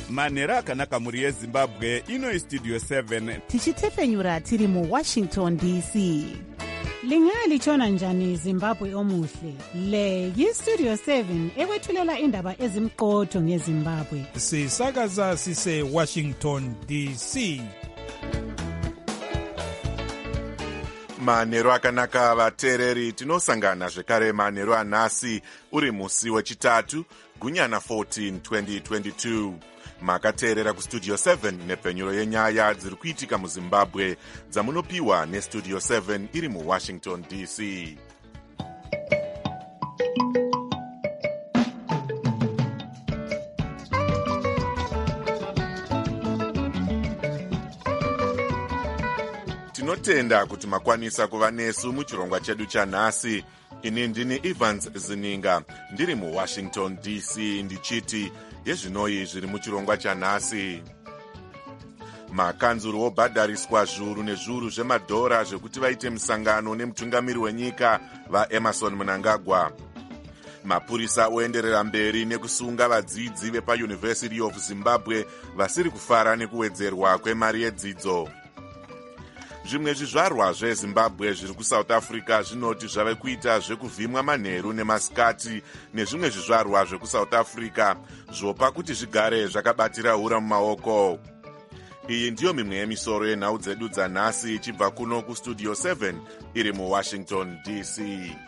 manhero akanaka mhuri yezimbabwe. Ino istudio 7 tichitefenyura tiri muWashington DC. Lingalitshona njani Zimbabwe omuhle? Le yistudio 7 ekwethulela indaba ezimqotho ngeZimbabwe. Sisakaza sise Washington DC. Manhero akanaka vateereri, tinosangana zvekare manhero anhasi uri musi wechitatu gunyana 14 2022. Makateerera kustudio 7 nepfenyuro yenyaya dziri kuitika muZimbabwe dzamunopiwa nestudio 7 iri muWashington DC. Tinotenda kuti makwanisa kuva nesu muchirongwa chedu chanhasi. Ini ndini Evans Zininga ndiri muWashington DC ndichiti yezvinoi zviri muchirongwa chanhasi. Makanzuru obhadhariswa zviuru nezviuru zvemadhora zvekuti vaite musangano nemutungamiri wenyika vaEmmerson Mnangagwa. Mapurisa oenderera mberi nekusunga vadzidzi vepaUniversity of Zimbabwe vasiri kufara nekuwedzerwa kwemari yedzidzo. Zvimwe zvizvarwa zveZimbabwe zviri kuSouth Africa zvinoti zvave kuita zvekuvhimwa manheru nemasikati nezvimwe zvizvarwa zvekuSouth Africa zvopa kuti zvigare zvakabatira hura mumaoko. Iyi ndiyo mimwe yemisoro yenhau dzedu dzanhasi ichibva kuno kustudio 7 iri muWashington DC.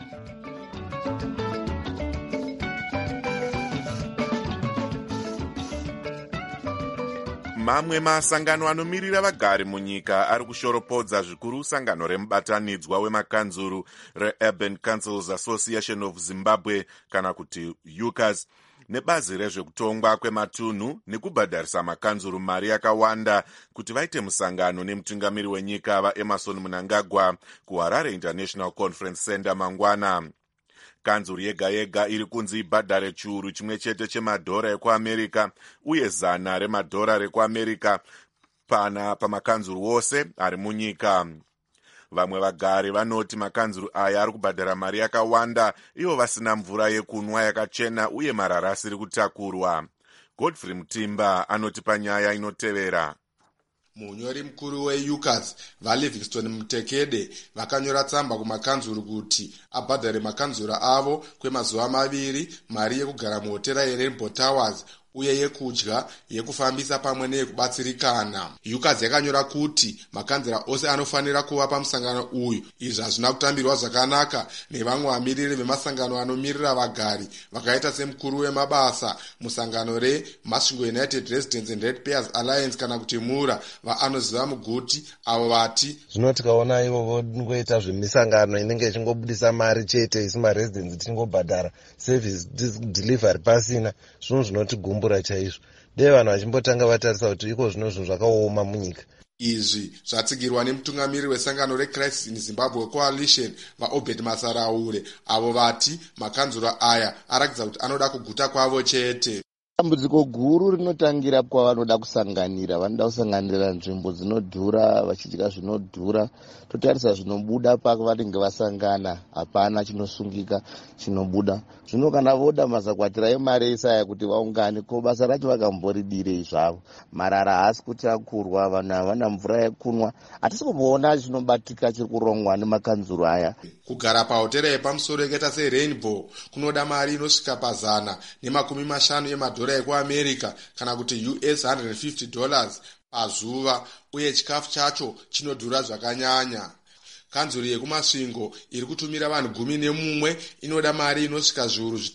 Mamwe masangano anomirira vagari munyika ari kushoropodza zvikuru sangano remubatanidzwa wemakanzuru reUrban Councils Association of Zimbabwe kana kuti UCAS nebazi rezvekutongwa kwematunhu nekubhadharisa makanzuru mari yakawanda kuti vaite musangano nemutungamiri wenyika vaEmmerson Mnangagwa kuHarare International Conference Center mangwana. Kanzuru yega yega iri kunzi ibhadhare chiuru chimwe chete chemadhora ekuAmerika uye $100 remadhora rekuAmerika pana pamakanzuru wose ari munyika. Vamwe vagari vanoti makanzuru aya ari kubhadhara mari yakawanda ivo vasina mvura yekunwa yakachena uye marara asiri kutakurwa. Godfrey Mutimba anoti panyaya inotevera. Munyori mukuru weUCAS vaLivingston Mutekede vakanyora tsamba kumakanzuru kuti abhadhare makanzura avo kwemazuva 2 mari yekugara muhotera yeRainbow Towers uye yekudya, yekufambisa pamwe neyekubatsirikana. UCAS yakanyora kuti makanzura ose anofanira kuva pamusangano uyu. Izvi hazvina kutambirwa zvakanaka nevamwe vamiriri vemasangano anomirira vagari vakaita semukuru wemabasa musangano reMasvingo United Residents and Ratepayers Alliance kana kuti MURA vaanoziva muguti avo vati zvino tikaona ivo ngoita zvemisangano inenge ichingobudisa mari chete isi maresidents tichingobhadhara service delivery pasina zvino zvinotigumba chaizvo dei vanhu vachimbotanga vatarisa kuti iko zvino zvinhu zvakaoma munyika. Izvi zvatsigirwa nemutungamiri wesangano reCrisis in Zimbabwe Coalition vaObed Masaraure avo vati makanzura aya arakidza kuti anoda kuguta kwavo chete. Dambudziko guru rinotangira kwavanoda kusanganira, vanoda kusanganira nzvimbo dzinodhura, vachidya zvinodhura. Totarisa zvinobuda pavanenge vasangana, hapana chinosungika chinobuda. Zvino kana voda mazakwatira emari esaya kuti vaungane, ko basa racho vakamboridire zvavo. Marara haasi kutakurwa, vanhu havana mvura yekunwa. Hatisi kumboona chinobatika chiri kurongwa nemakanzuru aya. Kugara pahotera yepamusoro yakaita seRainbow kunoda mari inosvika $150 yemadhora ekuAmerika kana kuti US $150 pazuva uye chikafu chacho chinodhura zvakanyanya. Kanzuru yekumasvingo iri kutumira vanhu 11 inoda mari inosvika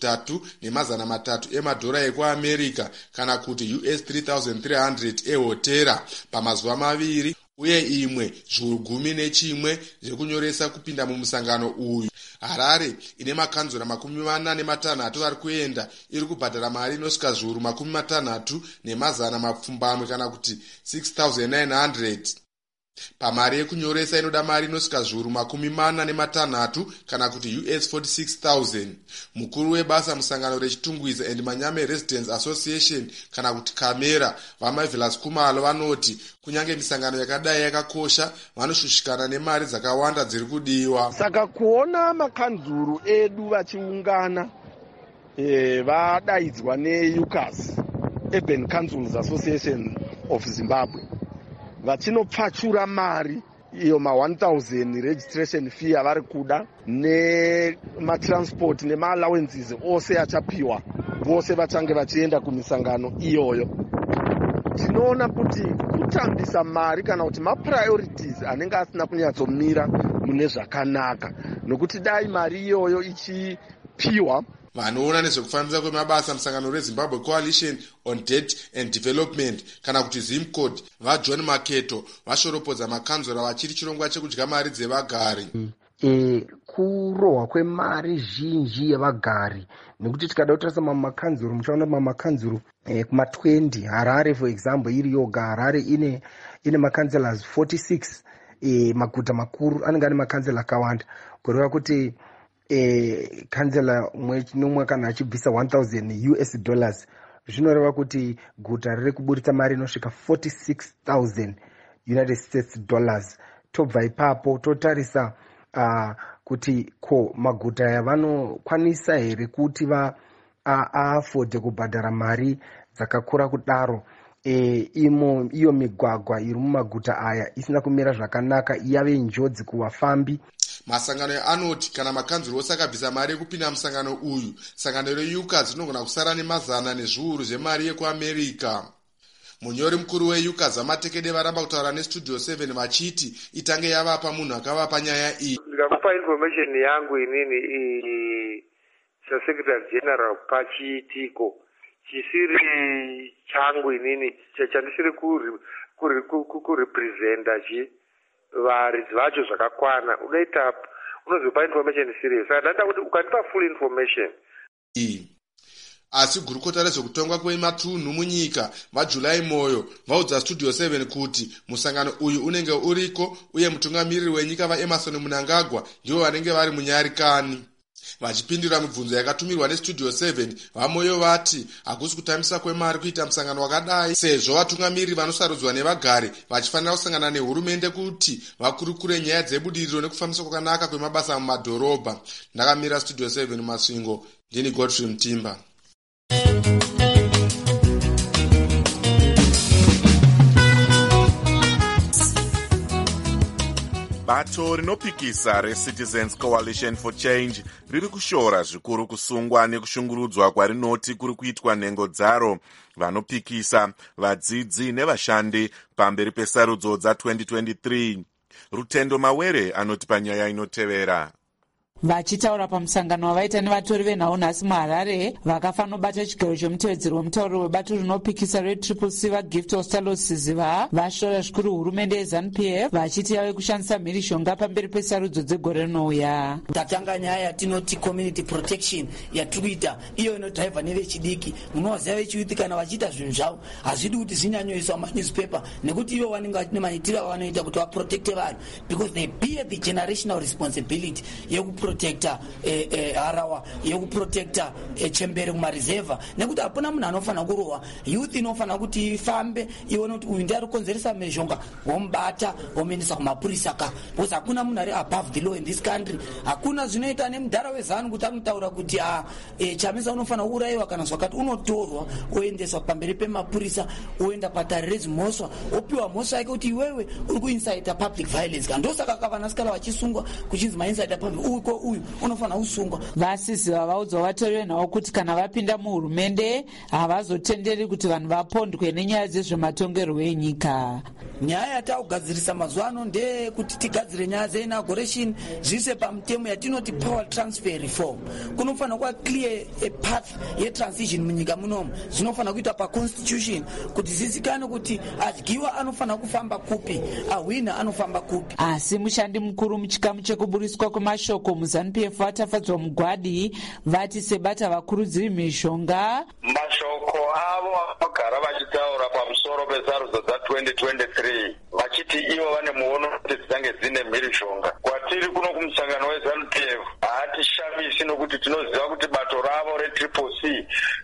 $3,300 yemadhora ekuAmerika kana kuti US $3,300 ehotera pamazuva 2 uye imwe $11,000 zvekunyoresa kupinda mumusangano uyu. Harare ine makanzura 46 vari kuenda iri kubhadhara mari inosvika $60,000 kana kuti 6,900. Pamari yekunyoresa inoda mari inosvika $46,000 kana kuti US $46,000. Mukuru webasa musangano rechitungwiza and Manyame Residents Association kana kuti Kamera vaMarvelous Kumalo vanoti kunyange misangano yakadai yakakosha vanoshushikana nemari dzakawanda dziri kudiwa. Saka kuona makanzuru edu vachiungana vadaidzwa neUCAS Urban Councils Association of Zimbabwe vachinopfachura mari iyo ma-1000 registration fee avari kuda nematransport nema-allowances ose achapiwa vose vachange vachienda kumisangano iyoyo. Tinoona kuti kutambisa mari kana kuti mapriorities anenge asina kunyatsomira mune zvakanaka, nokuti dai mari iyoyo ichipiwa. Vanoona nezvekufambisa kwemabasa musangano reZimbabwe Coalition on Debt and Development kana kuti ZIMCODE vaJohn Maketo vashoropodza makanzura vachiri chirongwa chekudya mari dzevagari. Kurohwa kwemari zhinji yevagari, nekuti tikada kutarisa mamakanzuru, muchaona mamakanzuru kuma-20 Harare for example iri yoga Harare ine makanzellors 46, maguta makuru anenge ane makanzela akawanda, kureva kuti kanzela umwe kana achibvisa $1,000 zvinoreva kuti guta riri kuburitsa mari inosvika $46,000. Tobva ipapo totarisa kuti ko maguta aya vanokwanisa here kuti vaafodhe kubhadhara mari dzakakura kudaro. Iyo migwagwa iri mumaguta aya isina kumira zvakanaka, yave njodzi kuvafambi. Masangano anoti kana makanzuro osakabvisa mari yekupinda musangano uyu, sangano reUCAS rinogona kusara nemazana nezviuru zvemari yekuAmerica. Munyori mukuru weUCAS Amatekede varamba kutaura neStudio 7 vachiti itange yavapa munhu akavapa nyaya iyi. Ndikakupa information yangu inini Secretary General pachiitiko chisiri changu inini chandisiri kurepresenta varidzi vacho zvakakwana. Unozopa information serious. Saka kuti ukanipa full information. Asi gurukota rezvekutongwa kwematunhu munyika vaJulai Moyo vaudza Studio 7 kuti musangano uyu unenge uriko uye mutungamiriri wenyika vaEmerson Mnangagwa ndivo vanenge vari munyarikani. Vachipindura mibvunzo yakatumirwa neStudio 7, vaMoyo vati hakusi kutambisa kwemari kuita musangano wakadai, sezvo vatungamiriri vanosarudzwa nevagari vachifanira kusangana nehurumende kuti vakurukure nyaya dzebudiriro nekufambiswa kwakanaka kwemabasa mumadhorobha. Ndakamira Studio 7 Masvingo, ndini Godfrey Mtimba. Bato rinopikisa reCitizens Coalition for Change riri kushora zvikuru kusungwa nekushungurudzwa kwarinoti kuri kuitwa nhengo dzaro vanopikisa, vadzidzi nevashandi pamberi pesarudzo dza2023. Rutendo Mawere anoti panyaya inotevera. Vachitaura pamusangano wavaita nevatori venhau nhasi muHarare, vakafanobata chigaro chomutevedzeri wemutauro webato rinopikisa reCCC vaGift Ostalo-Siziva vashora zvikuru hurumende yeZANU-PF vachiti yave kushandisa mhirishonga pamberi pesarudzo dzegore rinouya. Tatanga nyaya yatinoti community protection yatiri kuita iyo inodhaivha nevechidiki. Munovaziva vechiyuthi kana vachiita zvinhu zvavo hazvidi kuti zvinyanyoiswa manewspaper, nekuti ivo vanenge vachine maitiro avanoita kuti vaprotecte vanhu, because they bear the generational responsibility yekuprotecta harawa, yekuprotecta chembere kumareserva, nekuti hapana munhu anofanira kurohwa. Youth inofanira kuti ifambe ione kuti uyu ndiye ari kukonzeresa mhezhonga, womubata womuendesa kumapurisa ka, because hakuna munhu ari above the law in this country. Hakuna zvinoita nemudhara weZANU kuti anotaura kuti chamisa unofanira kuurayiwa kana zvakati, unotorwa oendeswa pamberi pemapurisa, oenda patare rezimhosva, opiwa mhosva yake kuti iwewe uri kuinsaita public violence. Ndosaka kavanasikana vachisungwa kuchinzi mainsaita public, uyu unofanira kusungwa. Vasiziva vaudza vatori venhau kuti kana vapinda muhurumende havazotenderi kuti vanhu vapondwe nenyaya dzezvematongerwo enyika. Nyaya yataugadzirisa mazuva ano ndeyekuti tigadzire nyaya dzeinaugguration zvise pamutemo yatinoti power transfer reform. Kunofanira kuva clear a path yetransition munyika munomu. Zvinofanira kuita paconstitution kuti zvizikanwe kuti adyiwa anofanira kufamba kupi, ahwina anofamba kupi. Asi mushandi mukuru muchikamu chekuburiswa kwemashoko muZANU-PF vatafadzwa mugwadi vati sebata vakurudziri mhizhonga. Mashoko avo vanogara vachitaura pamusoro pesarudzo dza2023 vachiti ivo vane muono kuti dzange dzine mhirishonga. Kwatiri kuno kumusangano weZANU-PF hatishamisi nokuti tinoziva kuti bato ravo reCCC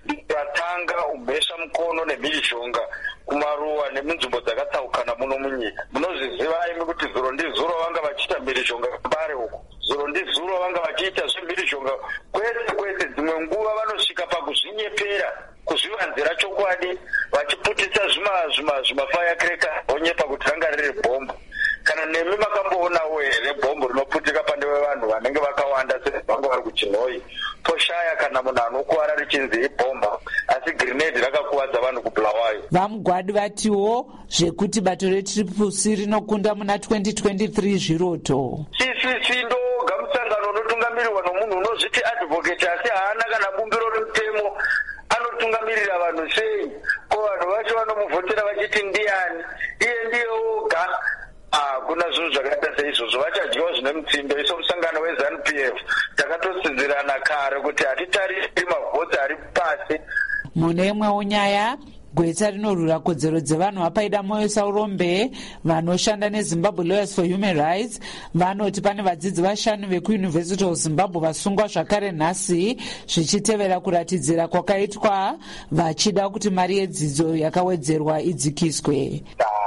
ratanga umhesha mukono nemhirishonga kumaruwa nemunzvimbo dzakatsaukana muno munyika. Munozviziva imi kuti zuro ndizuro vanga vachiita mhirishonga kubare uko, zuro ndizuro vanga vachiita zvemhirishonga kwese kwese. Dzimwe nguva vanosvika pakuzvinyepera kuzvivanzira chokwadi vachiputisa zvimafirecracker onyepa kuti ranga riri bhombo. Kana nemi makamboonavo here bhombo rinoputika pane vanhu vanenge vakawanda sevangu vari kuChinhoyi poshaya kana munhu anokuwara richinzi ibhomba, asi grenade rakakuwadza vanhu kuBulawayo. Vamugwadi vatiwo zvekuti bato reCCC rinokunda muna 2023 zviroto. CCC ndoga musangano unotungamirwa nomunhu unozviti advocate asi haana kana bumbiro remutemo. Anotungamirira vanhu sei? Ko vanhu vacho vanomuvhotera vachiti ndiani? Iye ndiye oga. Kuna zvinhu zvakaita seizvozvo vachadyiwa zvine mutsindo. Iso musangano weZANU-PF takatosinzirana kare kuti hatitariri mavhoti ari pasi. Mune imwewo nyaya, gwenzi rinorwira kodzero dzevanhu vapaida moyo Saurombe vanoshanda neZimbabwe Lawyers for Human Rights vanoti pane vadzidzi vashanu vekuUniversity of Zimbabwe vasungwa zvakare nhasi zvichitevera kuratidzira kwakaitwa vachida kuti mari yedzidzo yakawedzerwa idzikiswe.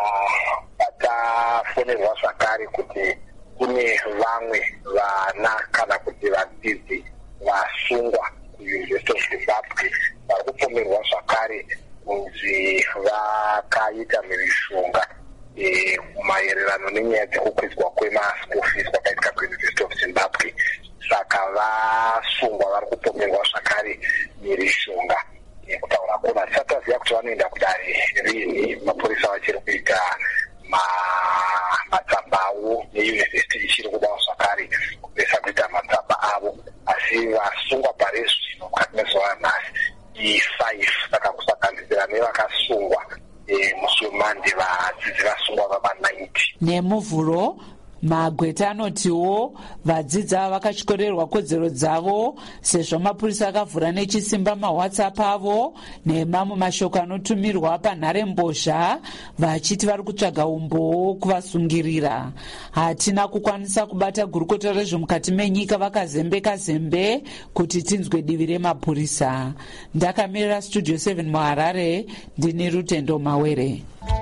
Tafonerwa zvakare kuti kune vamwe vana kana kuti vadzidzi vasungwa kuUniversity of Zimbabwe vari kupomerwa zvakare kunzi vakaita mhirizhonga maererano nenyaya dzekukwidzwa kwema-school fees kwakaitika kuUniversity of Zimbabwe. Saka vasungwa vari kupomerwa zvakare mhirizhonga kutaura kona tisataziva kuti vanoenda kudare rini. Mapurisa vachiri kuita matsamba avo neUniversity ichiri kudawo zvakare kupesa kuita matsamba avo, asi vasungwa parezvino mukati mezuva ranhasi i5. Saka kusaganizira nevakasungwa musi weMonday vadzidzi vasungwa vaba-90. Nemuvhuro Magweta anotiwo vadzidzi ava vakatyorerwa kodzero dzavo sezvo mapurisa akavhura nechisimba maWhatsApp avo nemamwe mashoko anotumirwa panharembozha vachiti vari kutsvaga umbowo kuvasungirira. Hatina kukwanisa kubata gurukota rezvemukati menyika vakazembe kuti tinzwe divi remapurisa. Ndakamirira Studio 7 muHarare, ndini Rutendo Mawere.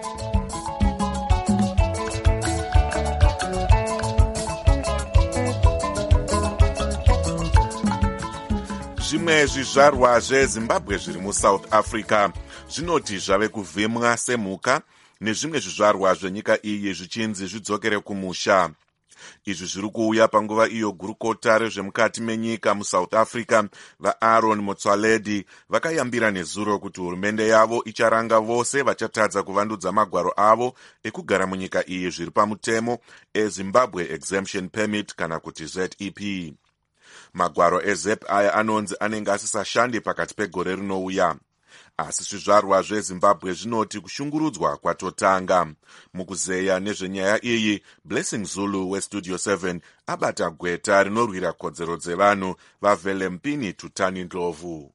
Zvimwe zvizvarwa zveZimbabwe zviri muSouth Africa zvinoti zvave kuvhimwa semhuka nezvimwe zvizvarwa zvenyika iyi zvichinzi zvidzokere kumusha. Izvi zviri kuuya panguva iyo gurukota rezvemukati menyika muSouth Africa vaAaron Motsoaledi vakayambira nezuro kuti hurumende yavo icharanga vose vachatadza kuvandudza magwaro avo ekugara munyika iyi zviri pamutemo eZimbabwe Exemption Permit kana kuti ZEP. Magwaro eZEP aya anonzi anenge asisashande pakati pegore rinouya. Asi zvizvarwa zveZimbabwe zvinoti kushungurudzwa kwatotanga. Mukuzeya nezvenyaya iyi, Blessing Zulu weStudio 7 abata gweta rinorwira kodzero dzevanhu vaVelempini Tutani Ndlovu.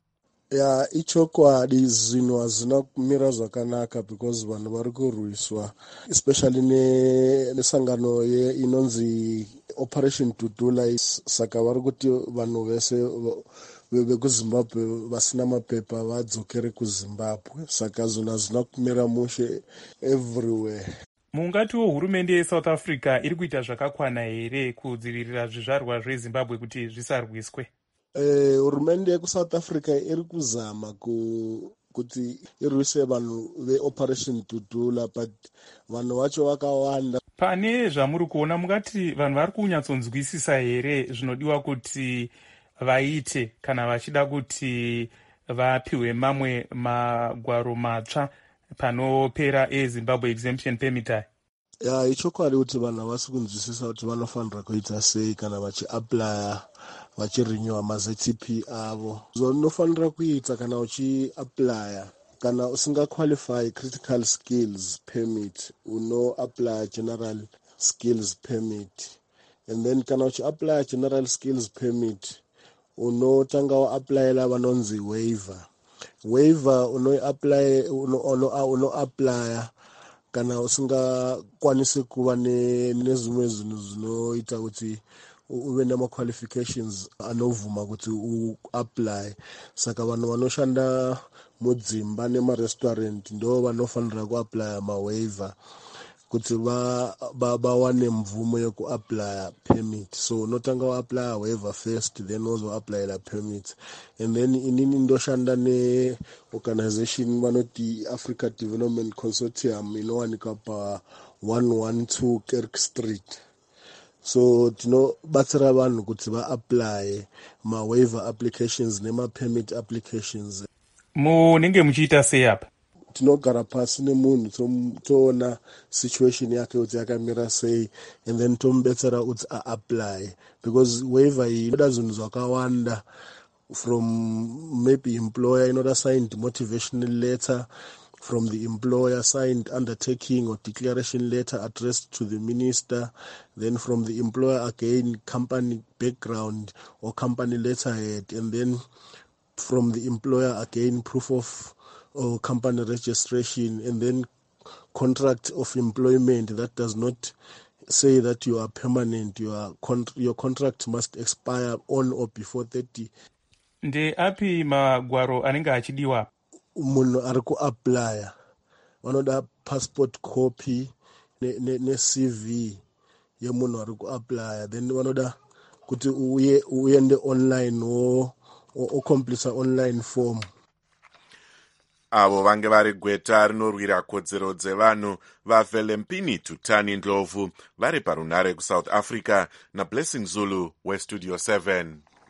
Ichokwadi zvinhu hazvina kumira zvakanaka because vanhu vari kurwiswa, especially nesangano inonzi Operation Tutula. Saka vari kuti vanhu vese vekuZimbabwe vasina mapepa vadzokere kuZimbabwe. Saka zvinhu hazvina kumira mushe everywhere. Mungatiwo hurumende yeSouth Africa iri kuita zvakakwana here kudzivirira zvizvarwa zveZimbabwe kuti zvisarwiswe? Hurumende yekuSouth Africa iri kuzama kuti irwise vanhu veOperation Tutula, but vanhu vacho vakawanda. Pane zvamuri kuona mungati vanhu vari kunyatsonzwisisa here zvinodiwa kuti vaite kana vachida kuti vapiwe mamwe magwaro matsva panopera eZimbabwe Exemption Permit? Ichokwadi kuti vanhu havasi kunzwisisa kuti vanofanira kuita sei kana vachiaplya vachirenewa maZTP avo. Zvaunofanira kuita kana uchiaplya, kana usingaqualify critical skills permit unoapply general skills permit, and then kana uchiapply general skills permit unotanga waaplyela vanonzi waiver unoaplya kana usingakwanisi kuva nezvimwe zvinhu zvinoita kuti uve nemaqualifications anovhuma kuti uapply. Saka vanhu vanoshanda mudzimba nemarestaurant ndo vanofanira kuapply mawaiver kuti vawane mvumo yekuapply permit. So unotanga waapply waiver first, then wozoapply la permit. And then inini ndoshanda ne-organization vanoti Africa Development Consortium inowanika pa 112 Kirk Street. So tinobatsira vanhu kuti vaapply ma-waiver applications nema-permit applications. Munenge muchiita sei apa? Tinogara pasi nemunhu toona situation yake kuti yakamira sei, and then tomubetsera kuti aapply, because waiver iyi inoda zvinhu zvakawanda, from maybe employer inoda signed motivational letter from the employer, signed undertaking or declaration letter addressed to the minister, then from the employer again company background or company letterhead, and then from the employer again proof of or company registration, and then contract of employment that does not say that you are permanent. Your contract must expire on or before 30. Nde api magwaro anenge achidiwa? Munhu ari kuapply vanoda passport copy ne CV yemunhu ari kuapply, then vanoda kuti uende online o complete online form. Avo vange vari gweta rinorwira kodzero dzevanhu vaVelempini Tutani Ndlovu vari parunhare kuSouth Africa naBlessing Zulu weStudio 7.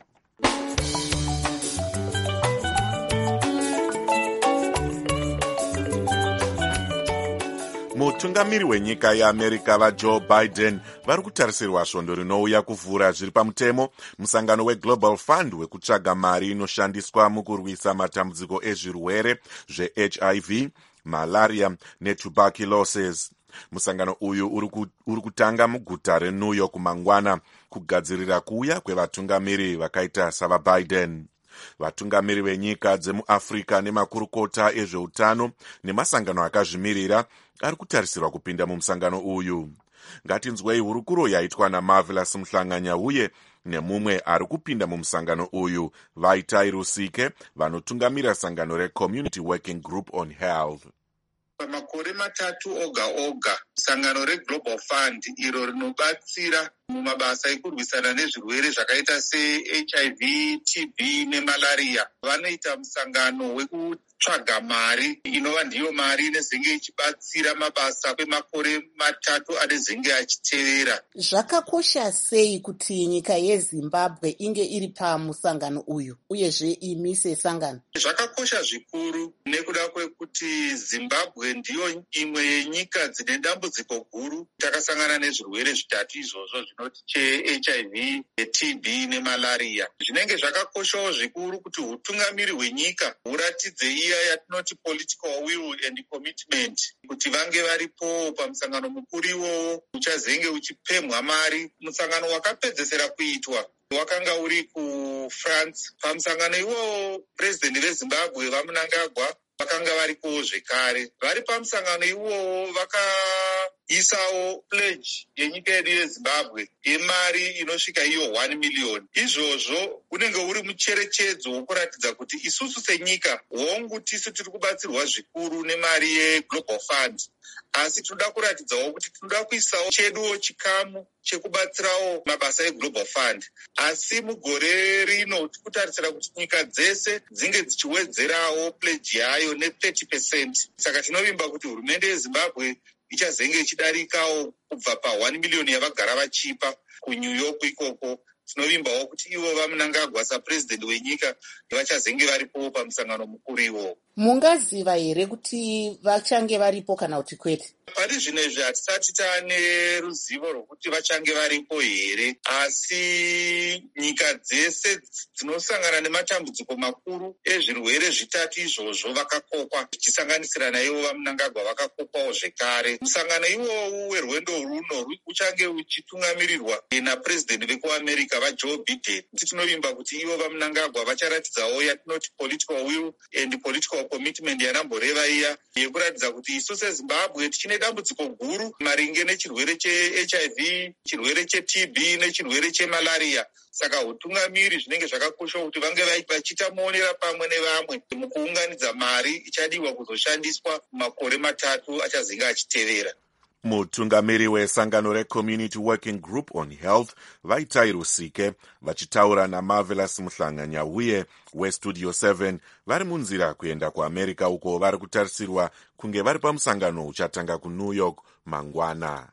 Mutungamiri wenyika yeAmerica vaJoe Biden vari kutarisirwa svondo rinouya kuvhura zviri pamutemo musangano weGlobal Fund wekutsvaga mari inoshandiswa mukurwisa matambudziko ezvirwere zveHIV, malaria netuberculosis. Musangano uyu uri kutanga muguta reNew York mangwana kugadzirira kuuya kwevatungamiri vakaita savaBiden. Vatungamiri venyika dzemuAfrica nemakurukota ezveutano nemasangano akazvimirira ari kutarisirwa kupinda mumusangano uyu. Ngatinzwei hurukuro yaitwa naMarvelous Mhlanganya uye nemumwe ari kupinda mumusangano uyu, Vaitai Rusike, vanotungamira sangano reCommunity Working Group on Health. Pamakore matatu oga sangano reGlobal Fund iro rinobatsira mumabasa ekurwisana nezvirwere zvakaita seHIV, TB nemalaria vanoita musangano wekutsvaga mari inova ndiyo mari inezenge ichibatsira mabasa kwemakore matatu anezenge achitevera. Zvakakosha sei kuti nyika yeZimbabwe inge iri pamusangano uyu uyezve imi sesangano? Zvakakosha zvikuru nekuda kwekuti Zimbabwe ndiyo imwe yenyika dzine dambudziko guru. Takasangana nezvirwere zvitatu izvozvo zvinoti cheHIV, TB nemalaria. Zvinenge zvakakoshawo zvikuru kuti utungamiri hwenyika huratidze iya yatinoti political will and commitment, kuti vange varipo pamusangano mukuru iwowo uchazenge uchipemhwa mari. Musangano wakapedzesera kuitwa wakanga uri kuFrance. Pamusangano iwowo president veZimbabwe vaMnangagwa vakanga varipowo zvekare. Vari pamusangano iwowo vakaisawo pledge yenyika yedu yeZimbabwe yemari inosvika iyo 1 million. Izvozvo unenge uri mucherechedzo wokuratidza kuti isusu senyika hongu tisu tiri kubatsirwa zvikuru nemari yeGlobal Fund, asi tinoda kuratidzawo kuti tinoda kuisawo cheduwo chikamu chekubatsirawo mabasa eGlobal Fund. Asi mugore rino tikutarisira kuti nyika dzese dzinge dzichiwedzerawo pledge yayo ne30%. Saka tinovimba kuti hurumende yeZimbabwe ichazenge ichidarikawo kubva pa1 million yavagara vachipa kuNew York ikoko. Tinovimbawo kuti ivo vaMnangagwa sapresident wenyika vachazenge varipo pamusangano mukuru iwowo. Mungaziva here kuti vachange varipo kana kuti kwete? Pari zvino izvi hatisati taane ruzivo rwokuti vachange varipo here, asi nyika dzese dzinosangana nematambudziko makuru ezvirwere zvitatu izvozvo vakakokwa, zvichisanganisira naivo vaMnangagwa vakakokwawo zvekare. Musangano iwowu werwendo runo uchange uchitungamirirwa napresident vekuAmerica vaJoe Biden. Tinovimba kuti ivo vaMnangagwa vacharatidzawo yatinoti political will and political commitment yanamboreva iya yekuratidza kuti isu seZimbabwe tichine dambudziko guru maringe nechirwere cheHIV, chirwere cheTB nechirwere chemalaria. Saka utungamiri zvinenge zvakakosha kuti vange vachiita muonera pamwe nevamwe mukuunganidza mari ichadiwa kuzoshandiswa makore matatu achazenge achitevera. Mutungamiri wesangano reCommunity Working Group on Health Vaitai Rusike vachitaura naMarvelous Muhlanganyauye weStudio 7 vari munzira kuenda kuAmerica uko vari kutarisirwa kunge vari pamusangano uchatanga kuNew York mangwana.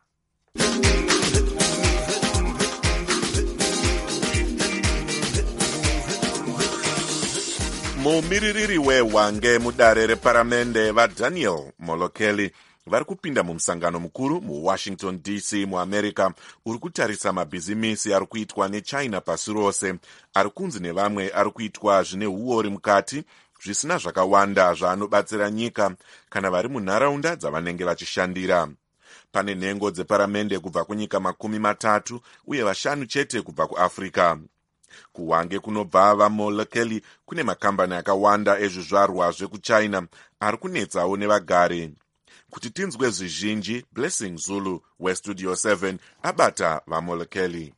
Mumiririri weHwange mudare reparamende vaDaniel Molokeli vari kupinda mumusangano mukuru muWashington DC muAmerica uri kutarisa mabhizimisi ari kuitwa neChina pasi rose, ari kunzi nevamwe ari kuitwa zvine uori mukati, zvisina zvakawanda zvaanobatsira nyika kana vari munharaunda dzavanenge vachishandira. Pane nhengo dzeparamende kubva kunyika 30 uye 5 chete kubva kuAfrica. KuHwange kunobva vaMolokeli kune makambani akawanda ezvizvarwa zvekuChina ari kunetsawo nevagari. Kuti tinzwe zvizhinji, Blessing Zulu weStudio 7 abata vaMolokeli.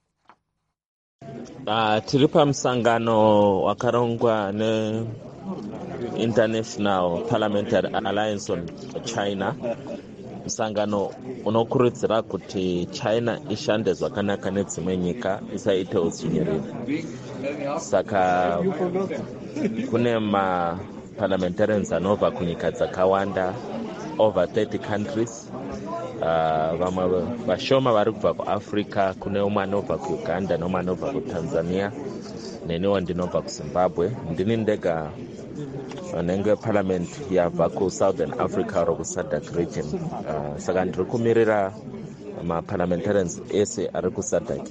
Tiri pamusangano wakarongwa neInternational Parliamentary Alliance on China. Musangano unokurudzira kuti China ishande zvakanaka nedzimwe nyika, isaite udzvinyiriri. Saka kune maparliamentarians anobva kunyika dzakawanda, over 30 countries. Vamwe vashoma vari kubva kuAfrica, kune umwe anobva kuUganda neumwe anobva kuTanzania, neniwo ndinobva kuZimbabwe. Ndini ndega vanenge parliament yabva kuSouthern Africa ro kuSADC region. Saka ndiri kumirira maparliamentarians ese ari kuSADC.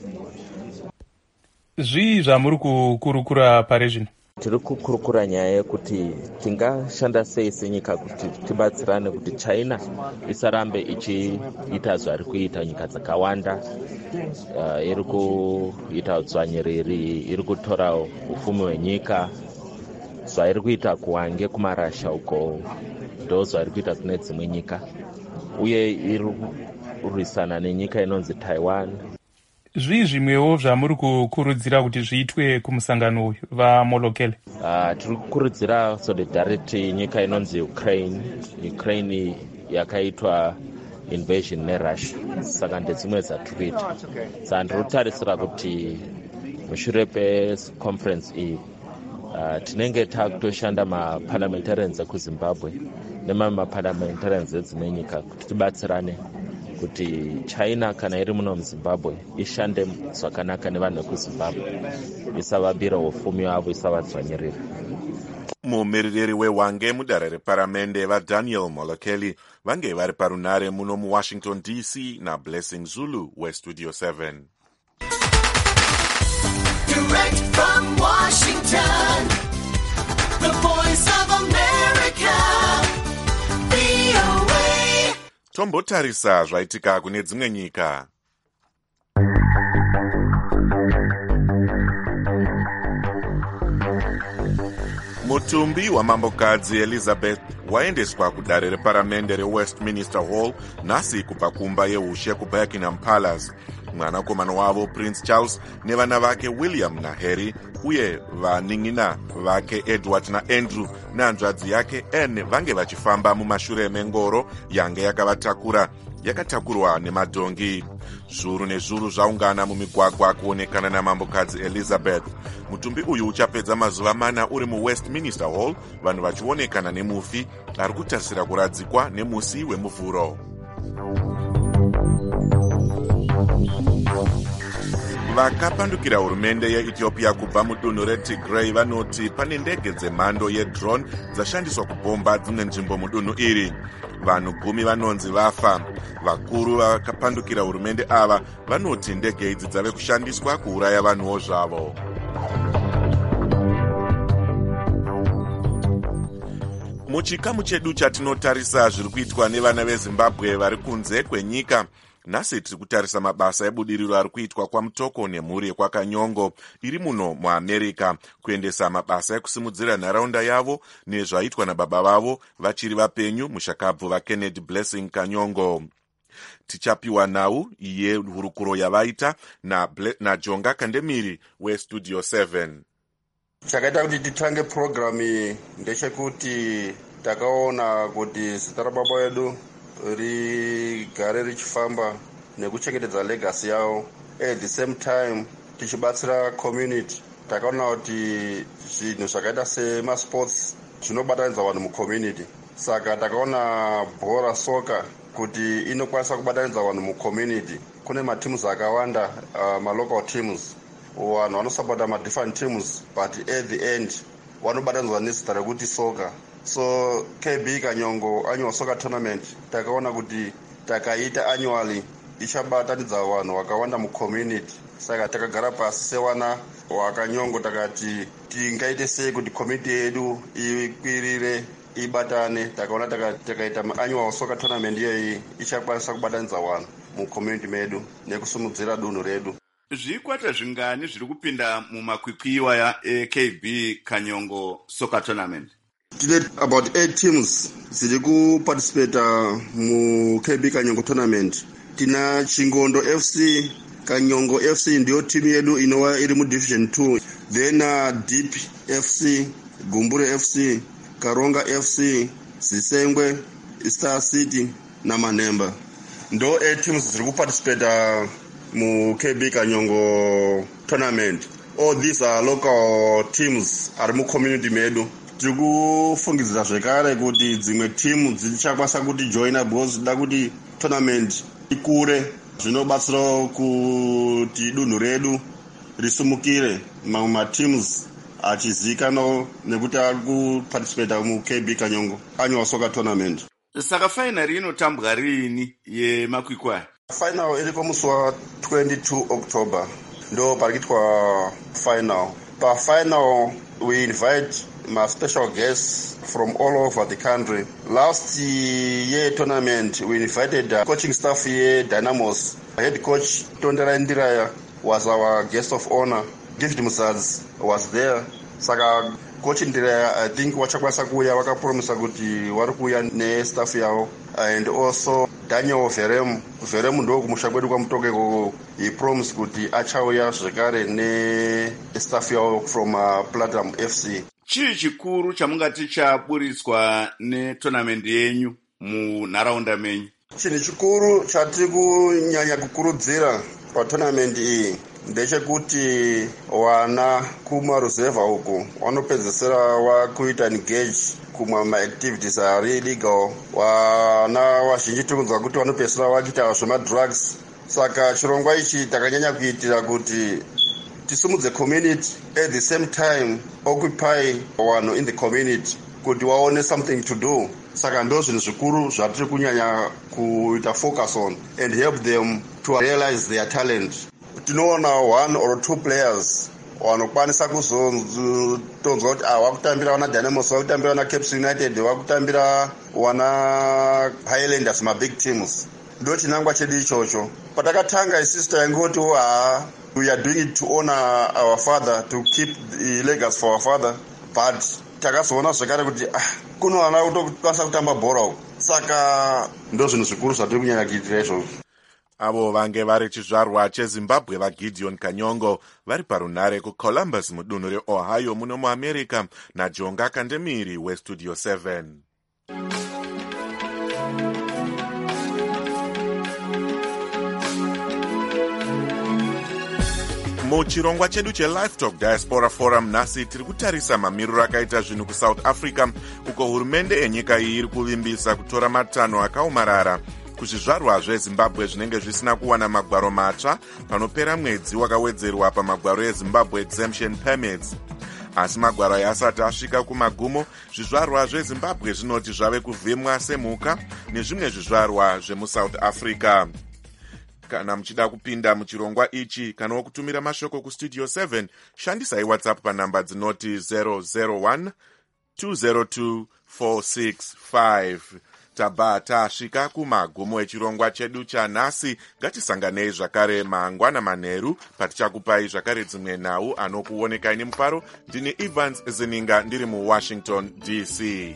Zvii zvamuri kukurukura pari zvino? Tiri kukurukura nyaya yekuti tingashanda sei senyika kuti tibatsirane kuti China isarambe ichiita zvari kuita nyika dzakawanda. Iri kuita udzvanyiriri, iri kutora ufumi hwenyika. Zvairi kuita kuHwange kumaRussia uko ndo zvairi kuita kune dzimwe nyika, uye iri kurwisana nenyika inonzi Taiwan. Zvii zvimwewo zvamuri kukurudzira kuti zviitwe kumusangano uyu vaMolokeli? Tiri kukurudzira solidarity nyika inonzi Ukraine yakaitwa invasion neRussia, saka ndedzimwe dzatiri kuita. Saka ndiri kutarisira kuti mushure peconference iyi tinenge takutoshanda maparliamentarians ekuZimbabwe nemamwe maparliamentarians edzimwe nyika kuti tibatsirane kuti China kana iri muno muZimbabwe ishande zvakanaka nevanhu vekuZimbabwe, isavabira ufumi wavo, isavadzvanyirira. Mumiririri weHwange mudare reparamende vaDaniel Molokeli vange vari parunare muno muWashington DC naBlessing Zulu weStudio 7. Direct from Washington, the voice of America, VOA. Tombotarisa zvaitika kune dzimwe nyika. Mutumbi wamambokadzi Elizabeth waendeswa kudare reparamende reWestminster Hall nhasi kubva kumba yeushe kuBuckingham Palace. Mwanakomana wavo Prince Charles nevana vake William naHarry uye vanin'ina vake Edward naAndrew nehanzvadzi yake Anne vange vachifamba mumashure mengoro yange yakatakurwa nemadhongi. Zviuru nezviuru zvaungana mumigwagwa kuonekana namambokadzi Elizabeth. Mutumbi uyu uchapedza mazuva 4 uri muWestminster Hall, vanhu vachionekana nemufi ari kutarisira kuradzikwa nemusi wemuvhuro. Vakapandukira hurumende yeEthiopia kubva mudunhu reTigray vanoti pane ndege dzemhando yedrone dzashandiswa kubhomba dzimwe nzvimbo mudunhu iri. Vanhu 10 vanonzi vafa. Vakuru vakapandukira hurumende ava vanoti ndege idzi dzave kushandiswa kuuraya vanhuwo zvavo. Muchikamu chedu chatinotarisa zviri kuitwa nevana veZimbabwe vari kunze kwenyika, nhasi tiri kutarisa mabasa ebudiriro ari kuitwa kwaMutoko nemhuri yekwakanyongo iri muno muAmerica kuendesa mabasa ekusimudzira nharaunda yavo nezvaitwa nababa vavo vachiri vapenyu mushakabvu vaKennedy Blessing Kanyongo. Tichapiwa nhau iye hurukuro yavaita naJonga Kandemiri weStudio 7. Chakaita kuti titange program iyi ndechekuti takaona kuti zita rababa wedu rigare richifamba nekuchengetedza legacy yavo. At the same time tichibatsira community. Takaona kuti zvinhu zvakaita semasports zvinobatanidza vanhu mucommunity, saka takaona bhora soka kuti inokwanisa kubatanidza vanhu mucommunity. Kune mateams akawanda, malocal teams, vanhu vanosapota madifferent teams, but at the end vanobatanidzwa nezita rekuti soka. So KB Kanyongo annual soccer tournament takaona kuti takaita annually ichabatanidza vanhu vakawanda mucommunity, saka takagara pasi sevana wakanyongo takati tingaite sei kuti community yedu ikwirire ibatane. Takaona takaita annual soccer tournament iyoyi ichakwanisa kubatanidza vanhu mucommunity medu nekusumudzira dunhu redu. Zvikwata zvingani zviri kupinda mumakwikwiwa ya KB Kanyongo soccer tournament? Tine about 8 teams ziri kuparticipata muKB Kanyongo tournament. Tina Chingondo FC, Kanyongo FC ndiyo team yedu inova iri mudivision 2. Then Deep FC, Gumbure FC, Karonga FC, Zisengwe, Star City na Manemba. Ndo 8 teams ziri kuparticipata muKB Kanyongo tournament. All these are local teams ari mucommunity medu. Tiri kufungidzira zvekare kuti dzimwe timu dzichakwanisa kuti joina because da kuti tournament ikure, zvinobatsira kuti dunhu redu risumukire. Mamwe mateams achizikanwa nekuti ari kuparticipata muKB Kanyongo annual soccer tournament. Saka final inotambwa rini yemakwikwi? Final iriko musi wa 22 October ndo parikuitwa final. Pa final we invite my special guests from all over the country. Last year tournament we invited coaching staff here Dynamos. Head coach Tondela Ndiraya was our guest of honor. David Musaz was there. Saka coach Ndiraya I think wachakwanisa kuya vakapromisa kuti vari kuya nestaff yavo, and also Daniel Verem ndo kumusha kwedu kwa Mutokeko, he promised kuti achauya zvekare nestaff yavo from Platinum FC. Chii chikuru chamungati chaburitswa netournament yenyu munharaunda menyu? Chinhu chikuru chatiri kunyanya kukurudzira patournament iyi ndechekuti vana kumaruzevha uku vanopedzesera vakuita engage kumwe maactivities ari illegal. Vana vazhinji tiri kunzwa kuti vanopedzesera vakuita zvemadrugs. Saka chirongwa ichi takanyanya kuitira kuti tisumudze community, at the same time occupy vanhu in the community kuti vaone something to do. Saka ndo zvinhu zvikuru zvatiri kunyanya kuita focus on and help them to realize their talent. Tinoona 1 or 2 players vanokwanisa kuzotonzwa kuti vakutambira vana Dynamos, vakutambira vana Caps United, vakutambira vana Highlanders, mabig teams. Ndo chinangwa chedu ichocho. Patakatanga isusu taingoti we are doing it to honor our father, to keep the legacy for our father, but takazoona zvekare kuti kuno vana kutokwanisa kutamba bhora. Saka ndo zvinhu zvikuru zvatiri kunyanya kuitira izvozvo. Avo vange vari chizvarwa cheZimbabwe vaGideon Kanyongo vari parunhare kuColumbus mudunhu reOhio muno muAmerica naJonga Kandemiri weStudio 7. Muchirongwa chedu cheLivetalk Diaspora Forum nhasi tiri kutarisa mamiriro akaita zvinhu kuSouth Africa, uko hurumende yenyika iyi iri kuvimbisa kutora matanho akaomarara kuzvizvarwa zveZimbabwe zvinenge zvisina kuwana magwaro matsva panopera mwedzi wakawedzerwa pamagwaro eZimbabwe exemption permits. Asi magwaro aya asati asvika kumagumo, zvizvarwa zveZimbabwe zvinoti zvave kuvhimwa semhuka nezvimwe zvizvarwa zvemuSouth Africa. Kana muchida kupinda muchirongwa ichi kana wokutumira mashoko kuStudio 7, shandisai WhatsApp panhamba dzinoti 001 202 465. Tabva tasvika kumagumo echirongwa chedu chanhasi. Ngatisanganei zvakare mangwana manheru patichakupai zvakare dzimwe nhau anokuonekai nemufaro. Ndini Evans Zininga ndiri muWashington DC.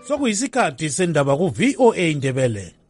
sokuyisikhathi sendaba ku-VOA Ndebele.